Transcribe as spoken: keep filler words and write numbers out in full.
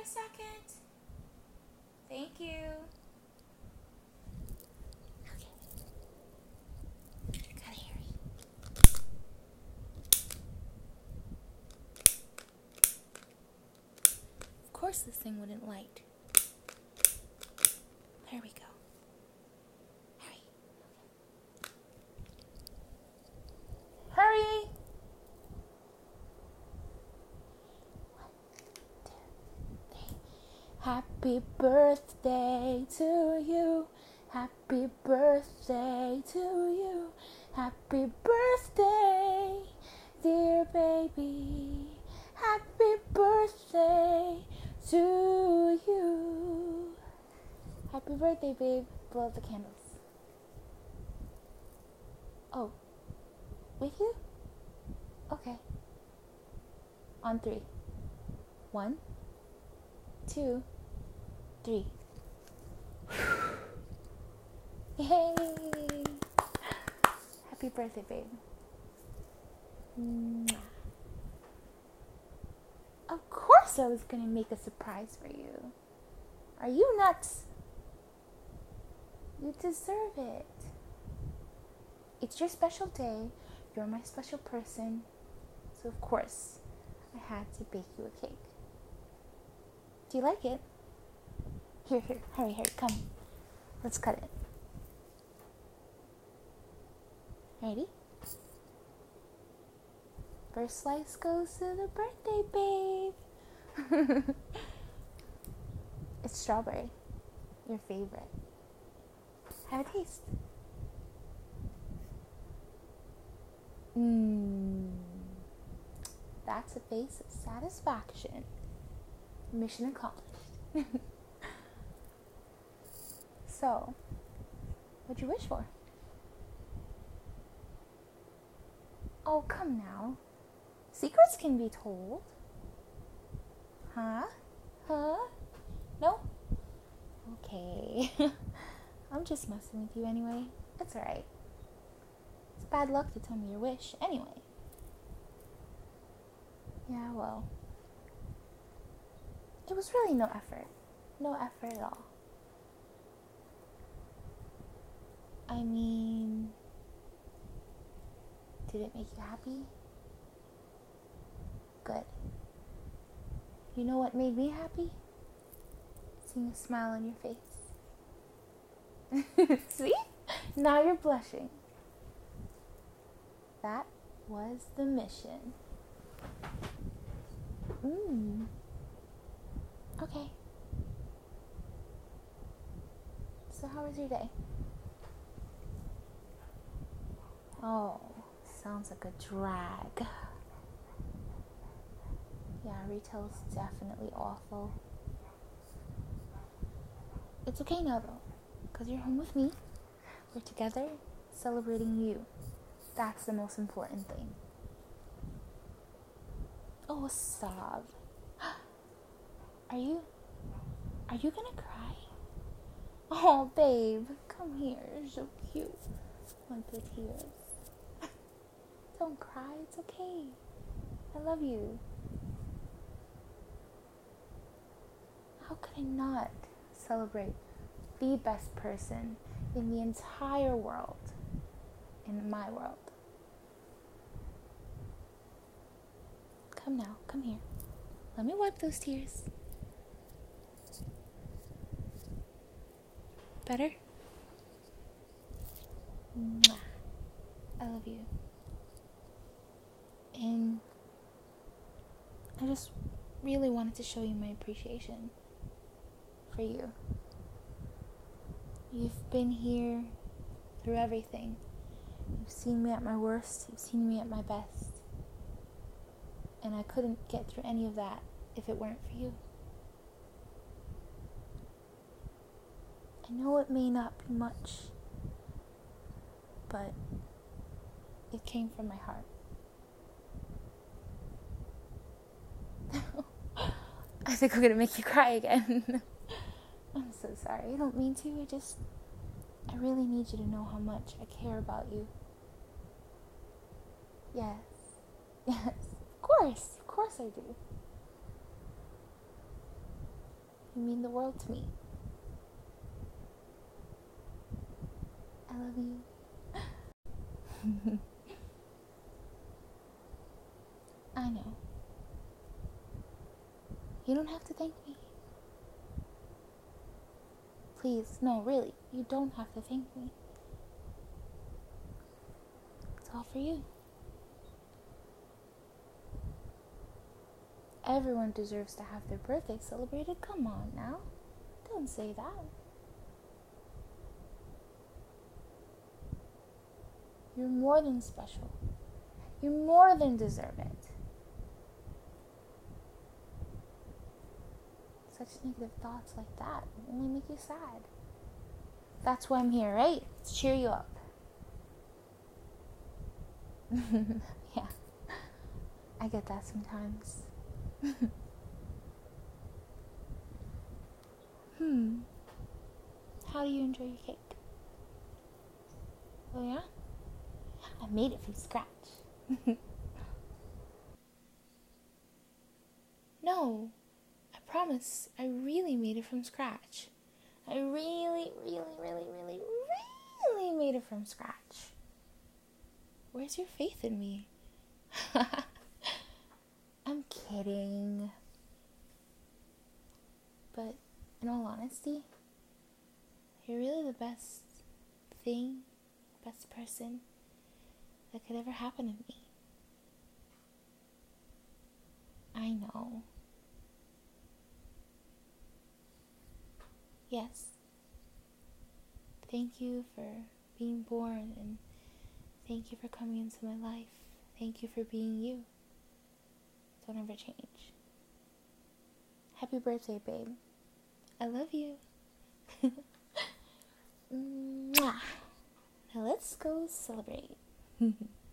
a second? Thank you. Okay. Gotta hurry. Of course this thing wouldn't light. There we go. Hurry. Hurry! Happy birthday to you. Happy birthday to you. Happy birthday, dear baby. Happy birthday to you. Happy birthday, babe. Blow out the candles. Oh, with you? Okay. On three. One, two, three. Yay! Happy birthday, babe. Mwah. Of course I was gonna make a surprise for you. Are you nuts? You deserve it. It's your special day. You're my special person. So of course, I had to bake you a cake. Do you like it? Here, here, hurry, hurry, come. Let's cut it. Ready? First slice goes to the birthday babe. It's strawberry. Your favorite. Have a taste. Mmm. That's a face of satisfaction. Mission accomplished. So, what'd you wish for? Oh, come now. Secrets can be told. Huh? Huh? No? Okay. I'm just messing with you anyway. It's alright. It's bad luck to tell me your wish anyway. Yeah, well. It was really no effort. No effort at all. I mean, did it make you happy? Good. You know what made me happy? Seeing a smile on your face. See? Now you're blushing. That was the mission. Mmm. Okay. So how was your day? Oh, sounds like a drag. Yeah, retail's definitely awful. It's okay now though, because you're home with me. We're together, celebrating you. That's the most important thing. Oh, sob. Are you, are you gonna cry? Oh, babe, come here. You're so cute. Wipe the tears. Don't cry. It's okay. I love you. How could I not celebrate the best person in the entire world, in my world? Come now. Come here. Let me wipe those tears. Better? Mwah. I love you. And I just really wanted to show you my appreciation for you. You've been here through everything. You've seen me at my worst. You've seen me at my best. And I couldn't get through any of that if it weren't for you. I know it may not be much, but it came from my heart. I think I'm gonna make you cry again. I'm so sorry. I don't mean to. I just, I really need you to know how much I care about you. Yes. Yes. Of course. Of course I do. You mean the world to me. I love you. I know. You don't have to thank me. Please, no, really, you don't have to thank me. It's all for you. Everyone deserves to have their birthday celebrated. Come on now. Don't say that. You're more than special. You more than deserve it. Such negative thoughts like that only make you sad. That's why I'm here, right? To cheer you up. Yeah. I get that sometimes. Hmm. How do you enjoy your cake? Oh yeah? I made it from scratch. No, I promise, I really made it from scratch. I really, really, really, really, really made it from scratch. Where's your faith in me? I'm kidding. But in all honesty, you're really the best thing, best person that could ever happen to me. I know. Yes. Thank you for being born, and thank you for coming into my life. Thank you for being you. Don't ever change. Happy birthday, babe. I love you. Mwah. Now let's go celebrate.